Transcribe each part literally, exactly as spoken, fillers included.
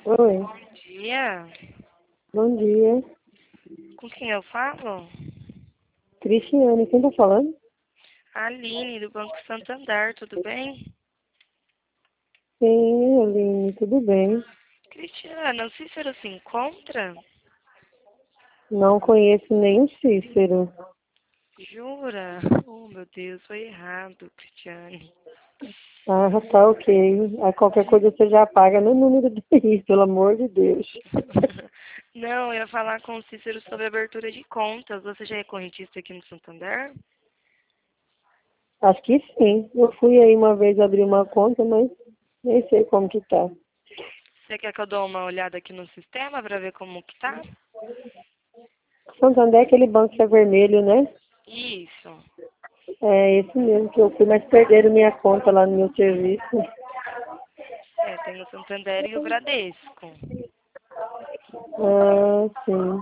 Oi, Bom dia. bom dia. Com quem eu falo? Cristiane, quem tá falando? Aline, do Banco Santander, tudo bem? Sim, Aline, tudo bem? Cristiana, o Cícero se encontra? Não conheço nenhum Cícero. Jura? Oh, meu Deus, foi errado, Cristiane. Ah, tá ok. Aí qualquer coisa você já apaga no número daí, pelo amor de Deus. Não, eu ia falar com o Cícero sobre abertura de contas. Você já é correntista aqui no Santander? Acho que sim. Eu fui aí uma vez abrir uma conta, mas nem sei como que tá. Você quer que eu dou uma olhada aqui no sistema para ver como que tá? Santander é aquele banco que é vermelho, né? Isso. É esse mesmo que eu fui, mas perderam minha conta lá no meu serviço. É, tem o Santander e o Bradesco. Ah, sim.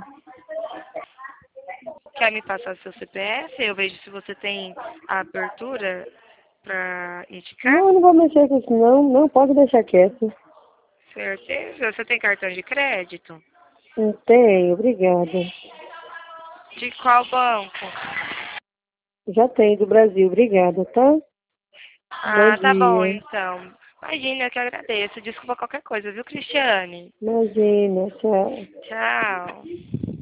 Quer me passar seu C P F? Eu vejo se você tem a abertura para indicar. Não, eu não vou mexer com isso, não. Não, pode deixar quieto. Certeza? Você tem cartão de crédito? Não tenho, obrigada. De qual banco? Já tenho do Brasil, obrigada, tá? Bom Ah, tá bom, dia. então. Imagina, eu que agradeço. Desculpa qualquer coisa, viu, Cristiane? Imagina, tchau. Tchau.